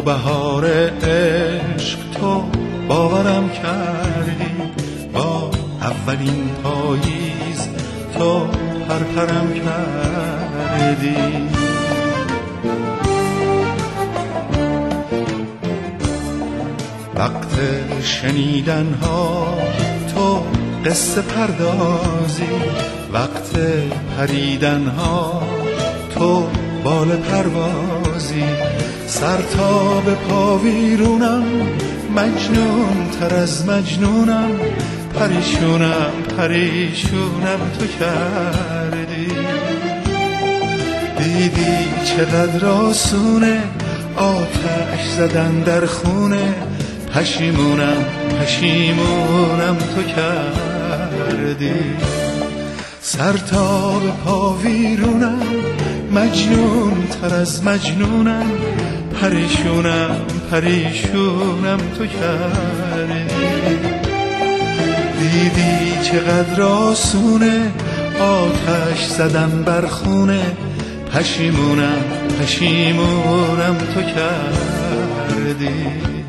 بهار عشق تو باورم کردی، با اولین پاییز تو پرپرم کردی. وقت شنیدن ها تو قصه پردازی، وقت پریدن ها تو بال پروازی. سر تا به پا ویرونم، مجنون تر از مجنونم، پریشونم پریشونم تو کردی. دیدی چقدر آسونه آتش زدن در خونه، پشیمونم پشیمونم تو کردی. سر تا به پا ویرونم، مجنون تر از مجنونم، پریشونم پریشونم تو کردی. دیدی چقدر آسونه آتش زدن بر خونه، پشیمونم پشیمونم تو کردی.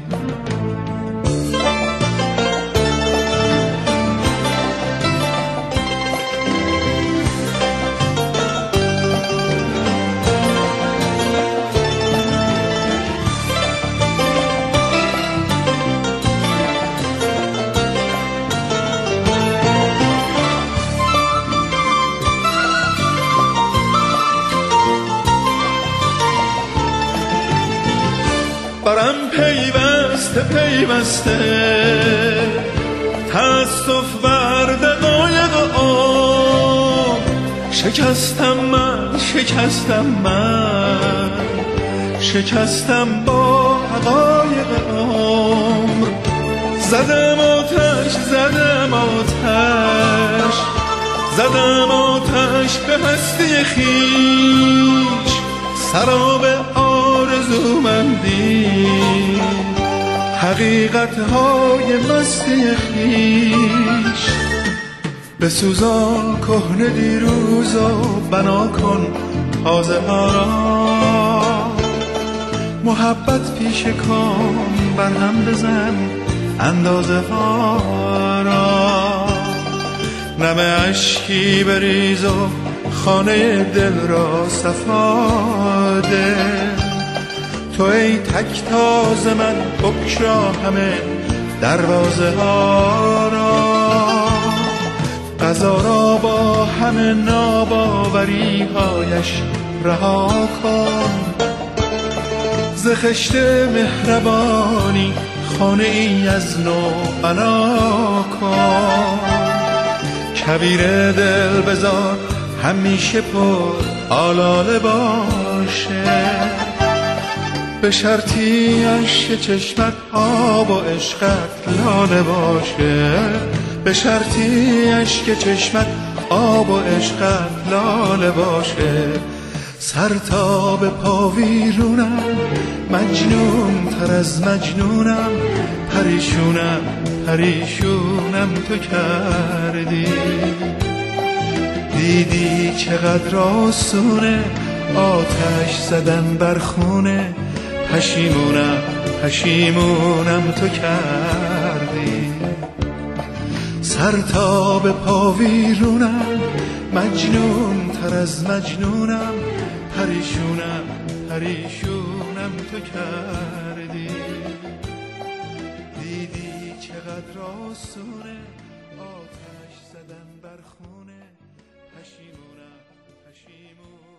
برم پیوسته پیوسته تأسف ورد قایق آب، شکستم من شکستم من شکستم با حقایق عمر. زدم آتش زدم آتش زدم آتش به هستی خویش، سراب آرزومندی حقیقتهای مستی خویش. بسوزان کهنه دیروز و بنا کن تازه ها را، محبت پیش کن برهم بزن اندازه ها را. نم اشکی بریز و خانه دل را صفا ده، تو ای تک تاز من بگشا همه دروازه ها را. قضا را با همه ناباوری هایش رها کن، ز خشت مهربانی خانه ای از نو بنا کن. کویر دل بذار همیشه پر آلاله باشه، به شرطی اشک چشمت آب و عشقت لاله باشه. به شرطی اشک چشمت آب و عشقت لاله باشه. سر تا به پا ویرونم، مجنون تر از مجنونم، پریشونم پریشونم تو کردی. دیدی چقدر آسونه آتش زدن بر خونه، پشیمونم پشیمونم تو کردی. سر تا به پا ویرونم، مجنون تر از مجنونم، پریشونم پریشونم تو کردی. دیدی چقدر آسونه آتش زدن بر خونه، پشیمونم پشیمونم